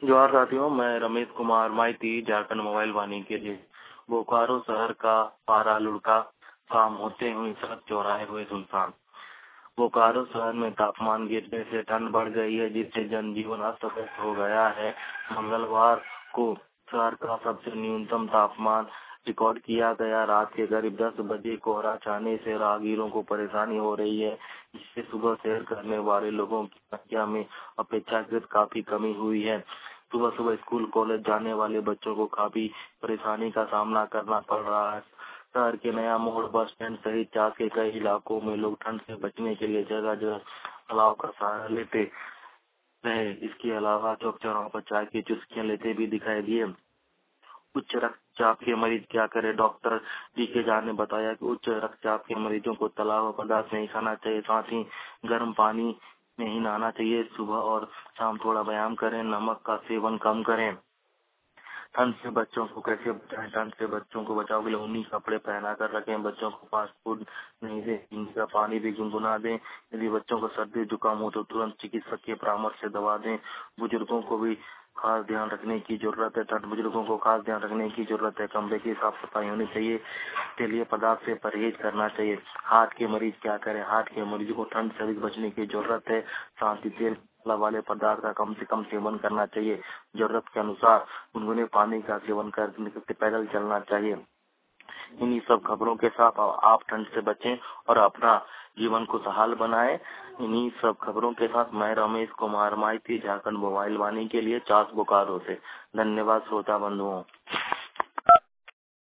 जोहार साथियों, मैं रमेश कुमार माइती झारखंड मोबाइल वाणी के लिए बोकारो शहर का पारा लुढ़का, शाम होते हुए सड़क चौराहे हुए सुनसान। बोकारो शहर में तापमान गिरने से ठंड बढ़ गई है, जिससे जनजीवन अस्त व्यस्त हो गया है। मंगलवार को शहर का सबसे न्यूनतम तापमान रिकॉर्ड किया गया। रात के करीब 10 बजे कोहरा छाने से राहगीरों को परेशानी हो रही है, जिससे सुबह सैर करने वाले लोगों की संख्या में अपेक्षाकृत काफी कमी हुई है। सुबह सुबह स्कूल कॉलेज जाने वाले बच्चों को काफी परेशानी का सामना करना पड़ रहा है। शहर के नया मोड़ बस स्टैंड सहित चास के कई इलाकों में लोग ठंड से बचने के लिए जगह जगह अलाव का सहारा लेते रहे। इसके अलावा चौक चौराहों पर चाय की चुस्कियां लेते भी दिखाई दिए। उच्च रक्तचाप के मरीज क्या करे? डॉक्टर डी के झा ने बताया कि उच्च रक्तचाप के मरीजों को तला हुआ पदार्थ नहीं खाना चाहिए, साथ ही गर्म पानी में ही नहाना चाहिए। सुबह और शाम थोड़ा व्यायाम करें, नमक का सेवन कम करें। ठंड से बच्चों को कैसे बचाएं? ठंड से बच्चों को बचाव के लिए ऊनी कपड़े पहना कर रखें। बच्चों को फास्ट फूड नहीं दें, इनका पानी भी गुनगुना दें। यदि बच्चों को सर्दी जुकाम हो तो तुरंत चिकित्सक के परामर्श से दवा दें। बुजुर्गों को भी खास ध्यान रखने की जरूरत है। बुजुर्गों को खास ध्यान रखने की जरूरत है। कमरे की साफ सफाई होनी चाहिए। के लिए पदार्थ से परहेज करना चाहिए। हार्ट के मरीज क्या करें? हार्ट के मरीजों को ठंड से अधिक बचने की जरूरत है। साथ ही तेल वाले पदार्थ का कम से कम सेवन करना चाहिए। जरूरत के अनुसार गुनगुने पानी का सेवन करने से पैदल चलना चाहिए। इन्हीं सब खबरों के साथ आप ठंड से बचें और अपना जीवन को खुशहाल बनाएं। इन्हीं सब खबरों के साथ मैं रमेश कुमार माइती झारखंड मोबाइल वाणी के लिए चास बोकारो से। धन्यवाद श्रोता बंधुओं।